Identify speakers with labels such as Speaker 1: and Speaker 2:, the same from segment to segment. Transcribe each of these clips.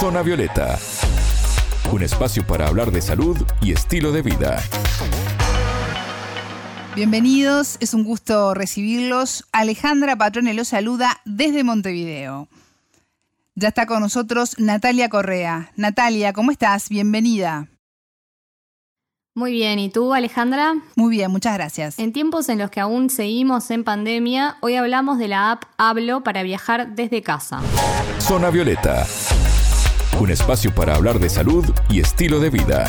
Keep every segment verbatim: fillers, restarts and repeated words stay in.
Speaker 1: Zona Violeta, un espacio para hablar de salud y estilo de vida.
Speaker 2: Bienvenidos, es un gusto recibirlos. Alejandra Patrone los saluda desde Montevideo. Ya está con nosotros Natalia Correa. Natalia, ¿cómo estás? Bienvenida.
Speaker 3: Muy bien, ¿y tú, Alejandra?
Speaker 2: Muy bien, muchas gracias.
Speaker 3: En tiempos en los que aún seguimos en pandemia, hoy hablamos de la app Hablo para viajar desde casa.
Speaker 1: Zona Violeta, un espacio para hablar de salud y estilo de vida.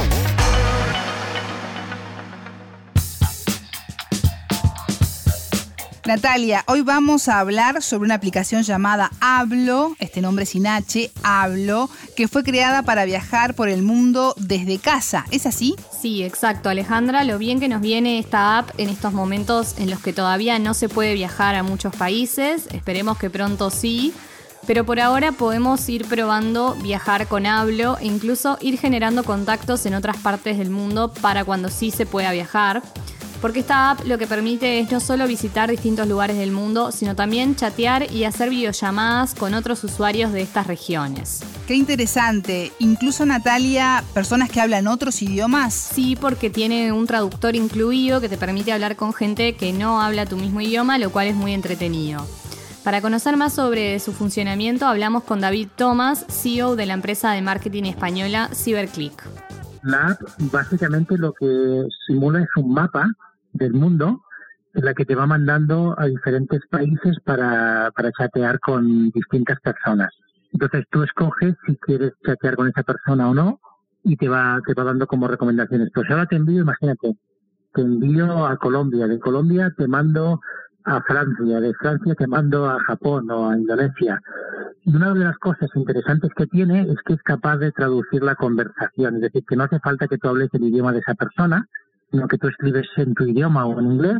Speaker 2: Natalia, hoy vamos a hablar sobre una aplicación llamada Hablo, este nombre sin H, Hablo, que fue creada para viajar por el mundo desde casa. ¿Es así?
Speaker 3: Sí, exacto, Alejandra. Lo bien que nos viene esta app en estos momentos en los que todavía no se puede viajar a muchos países. Esperemos que pronto sí. Pero por ahora podemos ir probando viajar con Hablo e incluso ir generando contactos en otras partes del mundo para cuando sí se pueda viajar. Porque esta app lo que permite es no solo visitar distintos lugares del mundo, sino también chatear y hacer videollamadas con otros usuarios de estas regiones.
Speaker 2: ¡Qué interesante! Incluso, Natalia, personas que hablan otros idiomas.
Speaker 3: Sí, porque tiene un traductor incluido que te permite hablar con gente que no habla tu mismo idioma, lo cual es muy entretenido. Para conocer más sobre su funcionamiento, hablamos con David Thomas, C E O de la empresa de marketing española CyberClick.
Speaker 4: La app básicamente lo que simula es un mapa del mundo en la que te va mandando a diferentes países para, para chatear con distintas personas. Entonces tú escoges si quieres chatear con esa persona o no y te va, te va dando como recomendaciones. Pues ahora te envío, imagínate, te envío a Colombia, de Colombia te mando a Francia, de Francia te mando a Japón o a Indonesia. Y una de las cosas interesantes que tiene es que es capaz de traducir la conversación, es decir, que no hace falta que tú hables el idioma de esa persona, sino que tú escribes en tu idioma o en inglés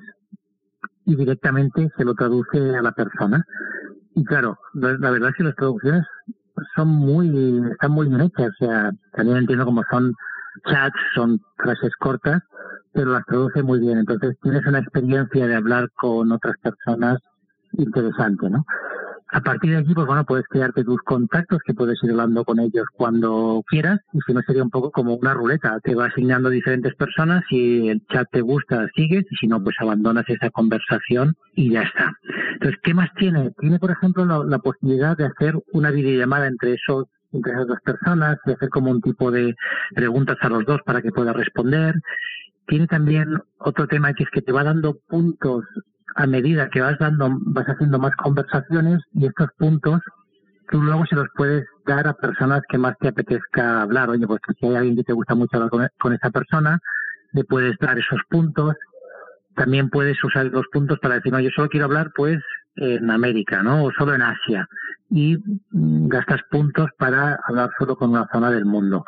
Speaker 4: y directamente se lo traduce a la persona. Y claro, la, la verdad es que las traducciones son muy, están muy bien hechas. O sea, también entiendo cómo son chats, son frases cortas, pero las traduce muy bien. Entonces tienes una experiencia de hablar con otras personas interesante, ¿no? A partir de aquí, pues bueno, puedes crearte tus contactos, que puedes ir hablando con ellos cuando quieras, y si no sería un poco como una ruleta, te va asignando diferentes personas, si el chat te gusta, sigues, y si no, pues abandonas esa conversación y ya está. Entonces, ¿qué más tiene? Tiene, por ejemplo, la, la posibilidad de hacer una videollamada entre esos, entre esas dos personas, de hacer como un tipo de preguntas a los dos para que puedas responder. Tiene también otro tema que es que te va dando puntos a medida que vas dando, vas haciendo más conversaciones, y estos puntos tú luego se los puedes dar a personas que más te apetezca hablar. Oye, pues si hay alguien que te gusta mucho hablar con, con esa persona, le puedes dar esos puntos. También puedes usar los puntos para decir, no, yo solo quiero hablar pues en América, ¿no? O solo en Asia. Y mm, gastas puntos para hablar solo con una zona del mundo.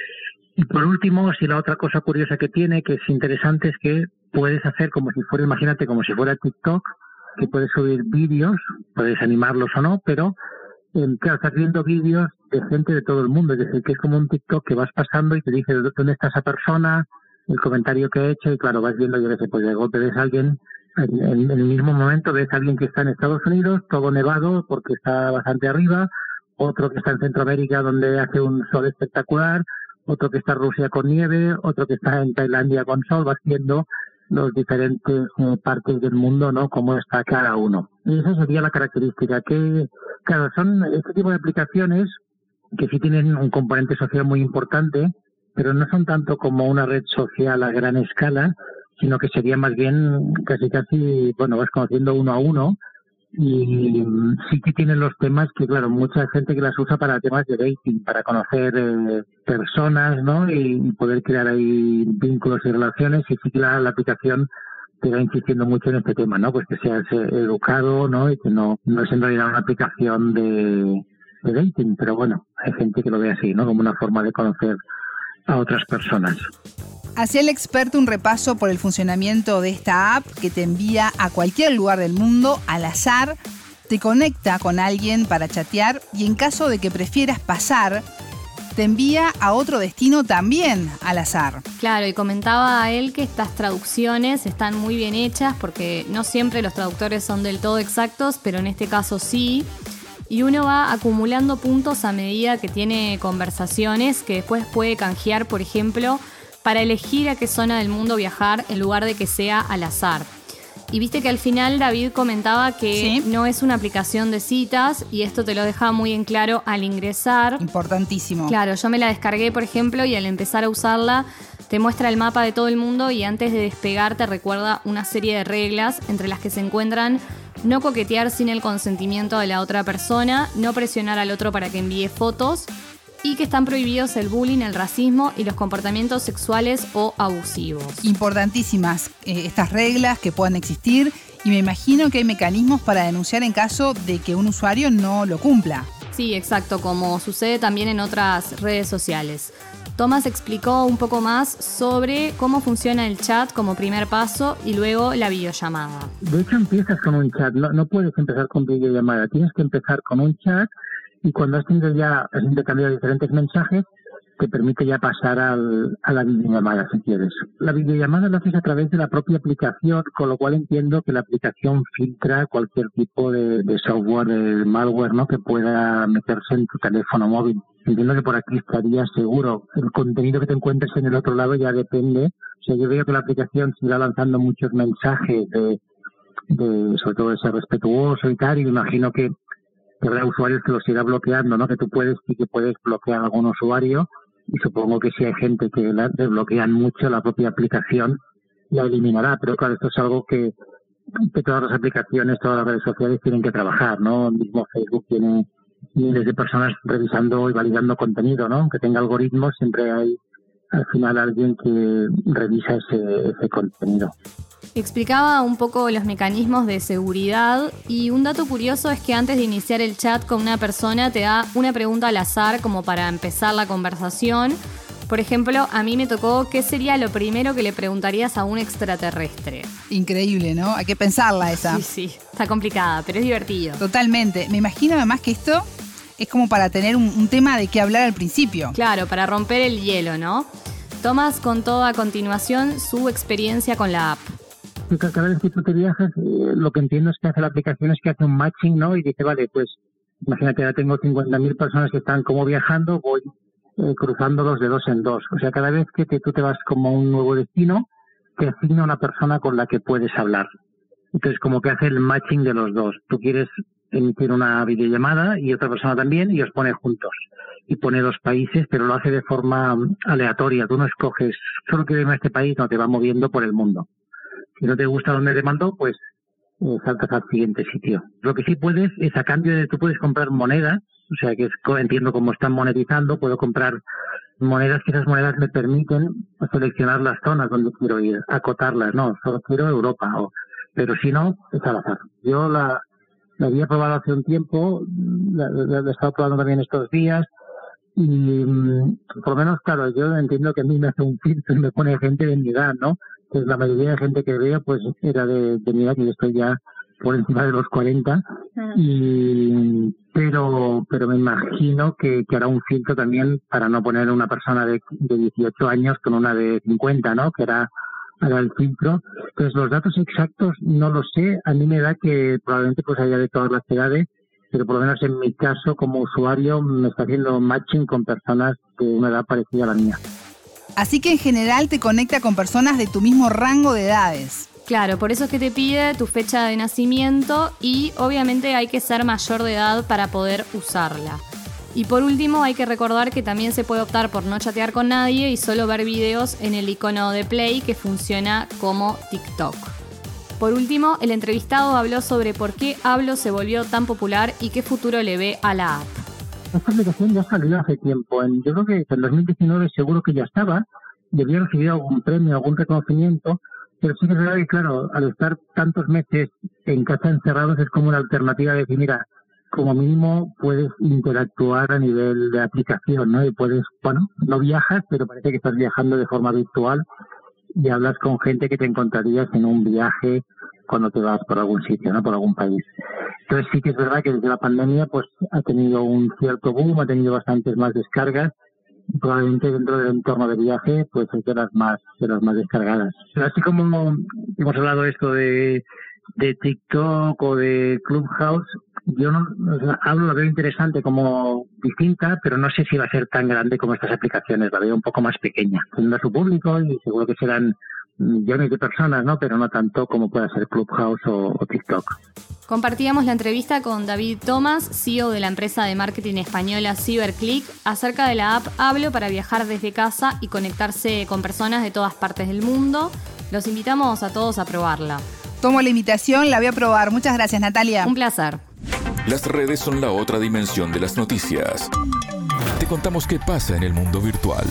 Speaker 4: Y por último, si la otra cosa curiosa que tiene, que es interesante, es que puedes hacer como si fuera, imagínate, como si fuera TikTok, que puedes subir vídeos, puedes animarlos o no, pero eh, claro, estás viendo vídeos de gente de todo el mundo, es decir, que es como un TikTok que vas pasando y te dice dónde está esa persona, el comentario que ha hecho, y claro, vas viendo, yo qué sé, pues de golpe ves a alguien, en, en, en el mismo momento ves a alguien que está en Estados Unidos, todo nevado porque está bastante arriba, otro que está en Centroamérica donde hace un sol espectacular, otro que está en Rusia con nieve, otro que está en Tailandia con sol, vas viendo los diferentes eh, partes del mundo, ¿no? Cómo está cada uno. Y esa sería la característica, que, claro, son este tipo de aplicaciones que sí tienen un componente social muy importante, pero no son tanto como una red social a gran escala, sino que sería más bien casi casi, bueno, vas conociendo uno a uno, y sí que tienen los temas que, claro, mucha gente que las usa para temas de dating, para conocer eh, personas, ¿no? Y, y poder crear ahí vínculos y relaciones, y sí que la, la aplicación te va insistiendo mucho en este tema, ¿no? Pues que seas eh, educado, ¿no? Y que no, no es en realidad una aplicación de, de dating, pero bueno, hay gente que lo ve así, ¿no? Como una forma de conocer a otras personas.
Speaker 2: Hacía el experto un repaso por el funcionamiento de esta app que te envía a cualquier lugar del mundo al azar, te conecta con alguien para chatear y en caso de que prefieras pasar, te envía a otro destino también al azar.
Speaker 3: Claro, y comentaba a él que estas traducciones están muy bien hechas porque no siempre los traductores son del todo exactos, pero en este caso sí. y uno va acumulando puntos a medida que tiene conversaciones que después puede canjear, por ejemplo, para elegir a qué zona del mundo viajar en lugar de que sea al azar. Y viste que al final David comentaba que
Speaker 2: ¿Sí?
Speaker 3: no es una aplicación de citas y esto te lo deja muy en claro al ingresar.
Speaker 2: Importantísimo.
Speaker 3: Claro, yo me la descargué, por ejemplo, y al empezar a usarla te muestra el mapa de todo el mundo y antes de despegar te recuerda una serie de reglas entre las que se encuentran no coquetear sin el consentimiento de la otra persona, no presionar al otro para que envíe fotos y que están prohibidos el bullying, el racismo y los comportamientos sexuales o abusivos.
Speaker 2: Importantísimas eh, estas reglas que puedan existir y me imagino que hay mecanismos para denunciar en caso de que un usuario no lo cumpla.
Speaker 3: Sí, exacto, como sucede también en otras redes sociales. Tomás explicó un poco más sobre cómo funciona el chat como primer paso y luego la videollamada.
Speaker 4: De hecho, empiezas con un chat, no, no puedes empezar con videollamada, tienes que empezar con un chat y cuando has tenido ya, has intercambiado diferentes mensajes, te permite ya pasar al, a la videollamada, si quieres. La videollamada la haces a través de la propia aplicación, con lo cual entiendo que la aplicación filtra cualquier tipo de, de software, de malware, ¿no?, que pueda meterse en tu teléfono móvil. Entiendo que por aquí estaría seguro. El contenido que te encuentres en el otro lado ya depende. O sea, yo veo que la aplicación sigue lanzando muchos mensajes de, de sobre todo de ser respetuoso y tal, y me imagino que que habrá usuarios que los irá bloqueando, ¿no? Que tú puedes y que puedes bloquear a algún usuario y supongo que si hay gente que la desbloquean mucho, la propia aplicación la eliminará. Pero claro, esto es algo que, que todas las aplicaciones, todas las redes sociales tienen que trabajar, ¿no? El mismo Facebook tiene miles de personas revisando y validando contenido, ¿no? Aunque tenga algoritmos, siempre hay al final alguien que revisa ese, ese contenido.
Speaker 3: Explicaba un poco los mecanismos de seguridad y un dato curioso es que antes de iniciar el chat con una persona te da una pregunta al azar como para empezar la conversación. Por ejemplo, a mí me tocó ¿qué sería lo primero que le preguntarías a un extraterrestre?
Speaker 2: Increíble, ¿no? Hay que pensarla esa.
Speaker 3: Sí, sí, está complicada, pero es divertido.
Speaker 2: Totalmente. Me imagino además que esto es como para tener un, un tema de qué hablar al principio.
Speaker 3: Claro, para romper el hielo, ¿no? Tomás contó a continuación su experiencia con la app.
Speaker 4: Cada vez que tú te viajas, eh, lo que entiendo es que hace la aplicación es que hace un matching, ¿no? Y dice, vale, pues imagínate, ya tengo cincuenta mil personas que están como viajando, voy eh, cruzándolos de dos en dos. O sea, cada vez que te, tú te vas como a un nuevo destino, te asigna una persona con la que puedes hablar. Entonces, como que hace el matching de los dos. Tú quieres emitir una videollamada y otra persona también y os pone juntos. Y pone dos países, pero lo hace de forma aleatoria. Tú no escoges, solo quiero irme a este país, no, te va moviendo por el mundo. Si no te gusta donde te mandó, pues eh, saltas al siguiente sitio. Lo que sí puedes es, a cambio de, tú puedes comprar monedas, o sea, que es, entiendo cómo están monetizando, puedo comprar monedas que esas monedas me permiten seleccionar las zonas donde quiero ir, acotarlas, no, solo quiero Europa, o, pero si no, es al azar. Yo la, la había probado hace un tiempo, la, la, la he estado probando también estos días, y por lo menos, claro, yo entiendo que a mí me hace un filtro y me pone gente de mi edad, ¿no? Pues la mayoría de gente que veo pues era de, de mi edad, que yo estoy ya por encima de los cuarenta, y pero pero me imagino que, que hará un filtro también para no poner una persona de, de dieciocho años con una de cincuenta, ¿no? Que era, era el filtro. Entonces los datos exactos no los sé, a mí me da que probablemente pues haya de todas las edades, pero por lo menos en mi caso como usuario me está haciendo matching con personas de una edad parecida a la mía.
Speaker 2: Así que en general te conecta con personas de tu mismo rango de edades.
Speaker 3: Claro, por eso es que te pide tu fecha de nacimiento y obviamente hay que ser mayor de edad para poder usarla. Y por último hay que recordar que también se puede optar por no chatear con nadie y solo ver videos en el icono de Play que funciona como TikTok. Por último, el entrevistado habló sobre por qué Hablo se volvió tan popular y qué futuro le ve a la app.
Speaker 4: Esta aplicación ya salió hace tiempo. En, yo creo que en dos mil diecinueve seguro que ya estaba. Debía recibir algún premio, algún reconocimiento. Pero sí que es verdad que, claro, al estar tantos meses en casa encerrados es como una alternativa de decir, mira, como mínimo puedes interactuar a nivel de aplicación, ¿no? Y puedes, bueno, no viajas, pero parece que estás viajando de forma virtual y hablas con gente que te encontrarías en un viaje cuando te vas por algún sitio, ¿no? Por algún país. Entonces sí que es verdad que desde la pandemia pues ha tenido un cierto boom, ha tenido bastantes más descargas, probablemente dentro del entorno de viaje pues es de las más de las más descargadas. Pero así como hemos hablado esto de de TikTok o de Clubhouse, yo no o sea, hablo, la veo interesante como distinta, pero no sé si va a ser tan grande como estas aplicaciones. La veo un poco más pequeña, teniendo a su público y seguro que serán millones de personas, ¿no? Pero no tanto como pueda ser Clubhouse o, o TikTok.
Speaker 3: Compartíamos la entrevista con David Thomas, C E O de la empresa de marketing española CyberClick, acerca de la app Hablo para viajar desde casa y conectarse con personas de todas partes del mundo. Los invitamos a todos a probarla.
Speaker 2: Tomo la invitación, la voy a probar. Muchas gracias, Natalia.
Speaker 3: Un placer.
Speaker 1: Las redes son la otra dimensión de las noticias. Te contamos qué pasa en el mundo virtual.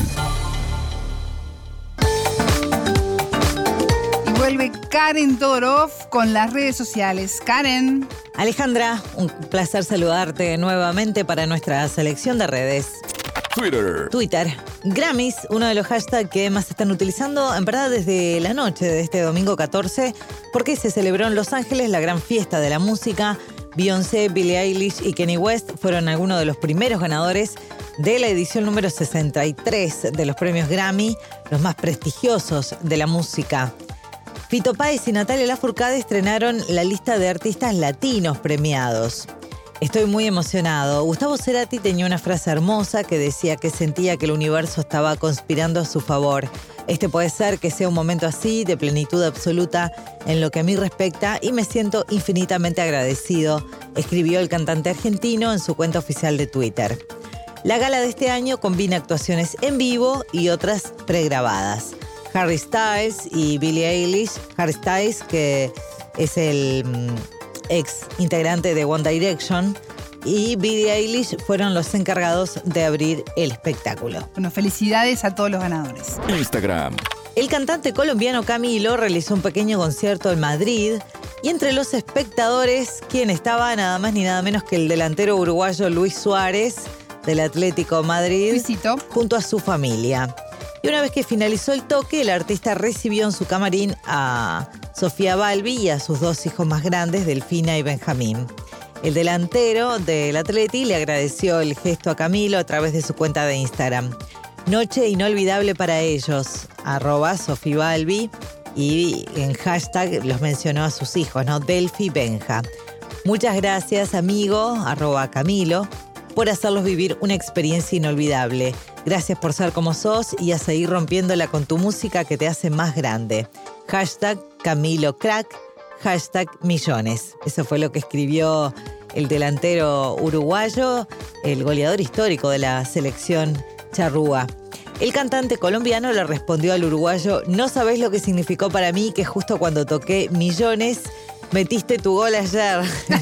Speaker 2: Vuelve Karen Todorov con las redes sociales. Karen.
Speaker 5: Alejandra, un placer saludarte nuevamente para nuestra selección de redes.
Speaker 1: Twitter.
Speaker 5: Twitter. Grammys, uno de los hashtags que más se están utilizando, en verdad, desde la noche de este domingo catorce, porque se celebró en Los Ángeles la gran fiesta de la música. Beyoncé, Billie Eilish y Kanye West fueron algunos de los primeros ganadores de la edición número sesenta y tres de los premios Grammy, los más prestigiosos de la música. Fito Páez y Natalia Lafourcade estrenaron la lista de artistas latinos premiados. Estoy muy emocionado. Gustavo Cerati tenía una frase hermosa que decía que sentía que el universo estaba conspirando a su favor. Este puede ser que sea un momento así, de plenitud absoluta en lo que a mí respecta, y me siento infinitamente agradecido, escribió el cantante argentino en su cuenta oficial de Twitter. La gala de este año combina actuaciones en vivo y otras pregrabadas. Harry Styles y Billie Eilish. Harry Styles, que es el mm, ex integrante de One Direction, y Billie Eilish fueron los encargados de abrir el espectáculo.
Speaker 2: Bueno, felicidades a todos los ganadores.
Speaker 1: Instagram.
Speaker 5: El cantante colombiano Camilo realizó un pequeño concierto en Madrid y entre los espectadores, quien estaba nada más ni nada menos que el delantero uruguayo Luis Suárez del Atlético Madrid,
Speaker 2: Luisito,
Speaker 5: junto a su familia. Y una vez que finalizó el toque, el artista recibió en su camarín a Sofía Balbi y a sus dos hijos más grandes, Delfina y Benjamín. El delantero del Atleti le agradeció el gesto a Camilo a través de su cuenta de Instagram. Noche inolvidable para ellos, arroba Sofía Balbi, y en hashtag los mencionó a sus hijos, ¿no? Delfi y Benja. Muchas gracias, amigo, arroba Camilo, por hacerlos vivir una experiencia inolvidable. Gracias por ser como sos y a seguir rompiéndola con tu música que te hace más grande. Hashtag Camilo Crack, hashtag millones. Eso fue lo que escribió el delantero uruguayo, el goleador histórico de la selección charrúa. El cantante colombiano le respondió al uruguayo: no sabés lo que significó para mí que justo cuando toqué millones metiste tu gol ayer.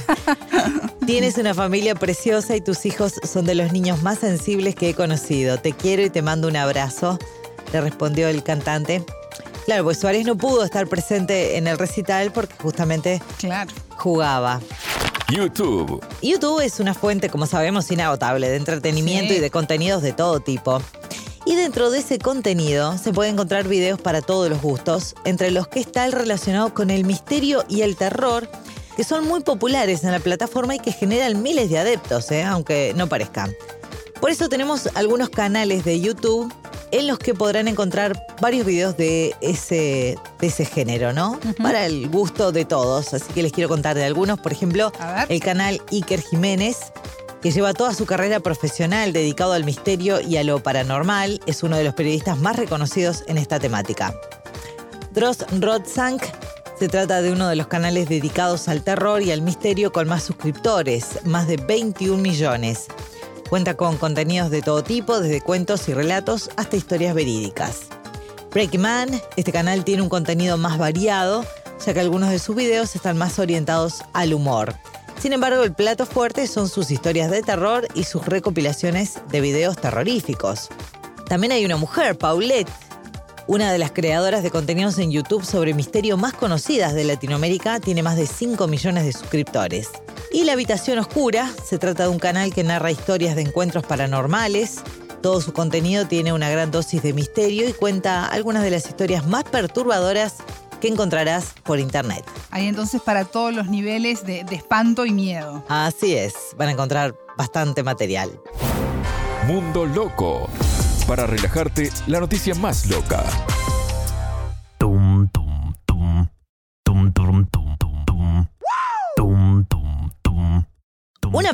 Speaker 5: Tienes una familia preciosa y tus hijos son de los niños más sensibles que he conocido. Te quiero y te mando un abrazo, le respondió el cantante. Claro, pues Suárez no pudo estar presente en el recital porque justamente
Speaker 2: claro,
Speaker 5: jugaba.
Speaker 1: YouTube.
Speaker 5: YouTube es una fuente, como sabemos, inagotable de entretenimiento
Speaker 2: sí.
Speaker 5: y de contenidos de todo tipo. Y dentro de ese contenido se pueden encontrar videos para todos los gustos, entre los que está el relacionado con el misterio y el terror, que son muy populares en la plataforma y que generan miles de adeptos, ¿eh? Aunque no parezca. Por eso tenemos algunos canales de YouTube en los que podrán encontrar varios videos de ese, de ese género, ¿no? Uh-huh. Para el gusto de todos. Así que les quiero contar de algunos. Por ejemplo, el canal Iker Jiménez, que lleva toda su carrera profesional dedicado al misterio y a lo paranormal. Es uno de los periodistas más reconocidos en esta temática. Dross Rodzank se trata de uno de los canales dedicados al terror y al misterio con más suscriptores, más de veintiún millones. Cuenta con contenidos de todo tipo, desde cuentos y relatos hasta historias verídicas. Breaking Man, este canal tiene un contenido más variado, ya que algunos de sus videos están más orientados al humor. Sin embargo, el plato fuerte son sus historias de terror y sus recopilaciones de videos terroríficos. También hay una mujer, Paulette, una de las creadoras de contenidos en YouTube sobre misterio más conocidas de Latinoamérica, tiene más de cinco millones de suscriptores. Y La Habitación Oscura, se trata de un canal que narra historias de encuentros paranormales. Todo su contenido tiene una gran dosis de misterio y cuenta algunas de las historias más perturbadoras que encontrarás por internet.
Speaker 2: Hay entonces para todos los niveles de, de espanto y miedo.
Speaker 5: Así es, van a encontrar bastante material.
Speaker 1: Mundo Loco. Para relajarte, la noticia más loca.
Speaker 6: Tum, tum, tum. Tum, tum, tum, tum, tum.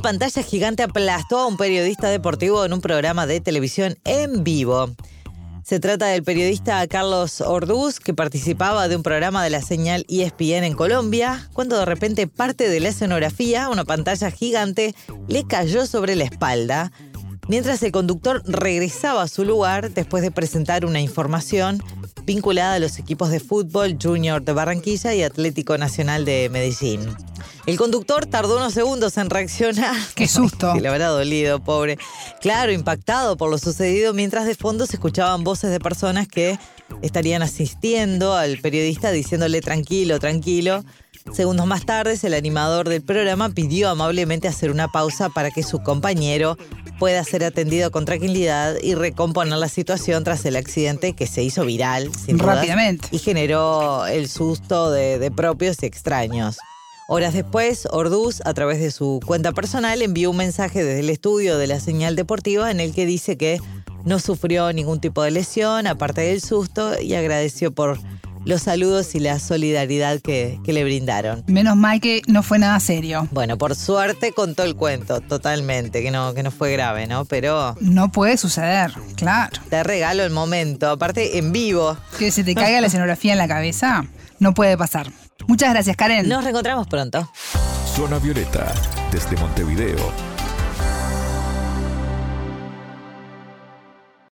Speaker 5: pantalla gigante aplastó a un periodista deportivo en un programa de televisión en vivo. Se trata del periodista Carlos Orduz, que participaba de un programa de la señal E S P N en Colombia, cuando de repente parte de la escenografía, una pantalla gigante, le cayó sobre la espalda, mientras el conductor regresaba a su lugar después de presentar una información vinculada a los equipos de fútbol Junior de Barranquilla y Atlético Nacional de Medellín. El conductor tardó unos segundos en reaccionar.
Speaker 2: ¡Qué susto!
Speaker 5: Que le habrá dolido, pobre. Claro, impactado por lo sucedido, mientras de fondo se escuchaban voces de personas que estarían asistiendo al periodista diciéndole tranquilo, tranquilo. Segundos más tarde, el animador del programa pidió amablemente hacer una pausa para que su compañero pueda ser atendido con tranquilidad y recomponer la situación tras el accidente que se hizo viral, sin dudas,
Speaker 2: rápidamente,
Speaker 5: y generó el susto de, de propios y extraños. Horas después, Orduz, a través de su cuenta personal, envió un mensaje desde el estudio de la señal deportiva en el que dice que no sufrió ningún tipo de lesión, aparte del susto, y agradeció por los saludos y la solidaridad que, que le brindaron.
Speaker 2: Menos mal que no fue nada serio.
Speaker 5: Bueno, por suerte contó el cuento, totalmente, que no, que no fue grave, ¿no? Pero
Speaker 2: no puede suceder, claro.
Speaker 5: Te regalo el momento, aparte en vivo.
Speaker 2: Que se te caiga la escenografía en la cabeza, no puede pasar. Muchas gracias, Karen.
Speaker 5: Nos reencontramos pronto.
Speaker 1: Zona Violeta, desde Montevideo,